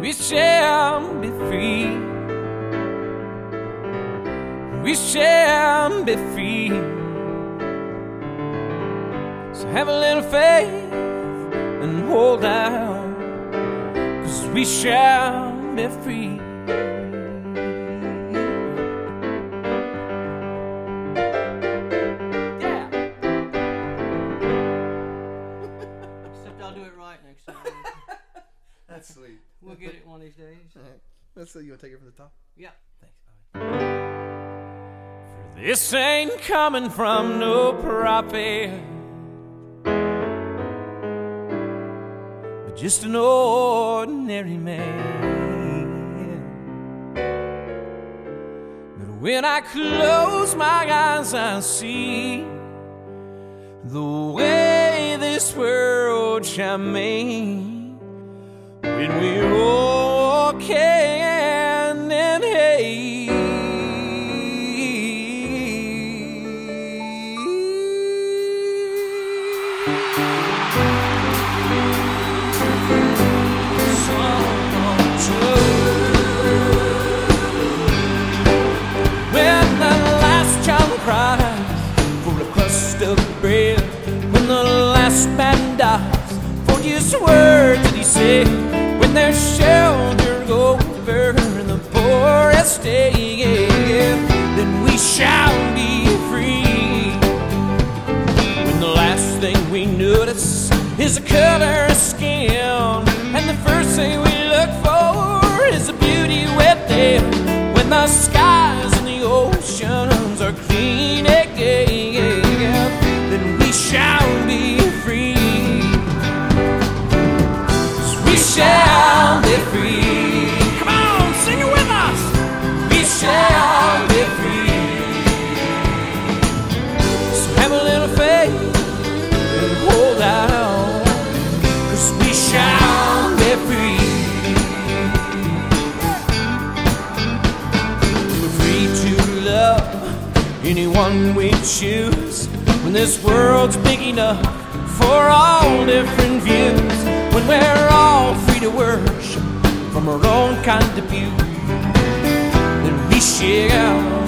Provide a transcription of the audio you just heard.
we shall be free. We shall be free. So have a little faith and hold out, 'cause we shall be free. Yeah. Except I'll do it right next time. That's sweet. We'll get it one of these days. All right. Let's see. You want to take it from the top? Yeah. Thanks. For this ain't coming from no prophet, but just an ordinary man. But when I close my eyes, I see the way this world shall make when we're walking in hate. When the last child cries for a crust of bread, when the last man dies for his word that he said, when there's shelter over the poorest day, then we shall be free. When the last thing we notice is the color of skin, and the first thing we look for is the beauty within, when the skies and the oceans are clean again, then we shall be free. We shall be free. Come on, sing it with us. We shall be free. So have a little faith and hold out, 'cause we shall be free. We're free to love anyone we choose, when this world's big enough for all different views, when we're all free to worship from our own kind of view, then we shall